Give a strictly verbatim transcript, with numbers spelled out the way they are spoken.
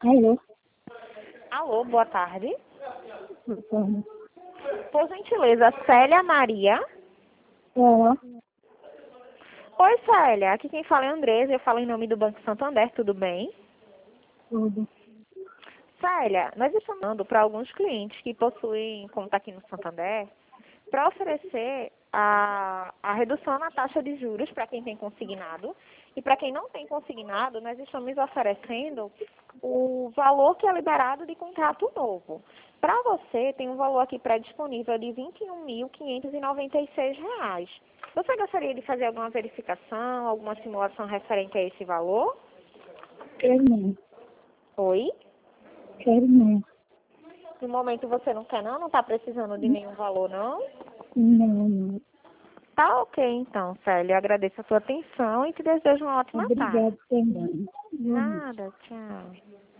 Alô? Alô, boa tarde. Então, Por gentileza, Célia Maria. ela, Oi, Célia. Aqui quem fala é a Andresa. Eu falo em nome do Banco Santander, tudo bem? tudo. Célia, nós estamos dando para alguns clientes que possuem conta aqui no Santander para oferecer a, a redução na taxa de juros para quem tem consignado. E para quem não tem consignado, nós estamos oferecendo o valor que é liberado de contrato novo. Para você, tem um valor aqui pré-disponível de vinte e um mil quinhentos e noventa e seis reais. Você gostaria de fazer alguma verificação, alguma simulação referente a esse valor? Quero não. Oi? Quero não. No momento você não quer não? Não está precisando de nenhum valor, não? Não, não. Tá ok, então, Célia. Eu agradeço a sua atenção e te desejo uma ótima tarde. Obrigado também. Boa noite. Nada, tchau.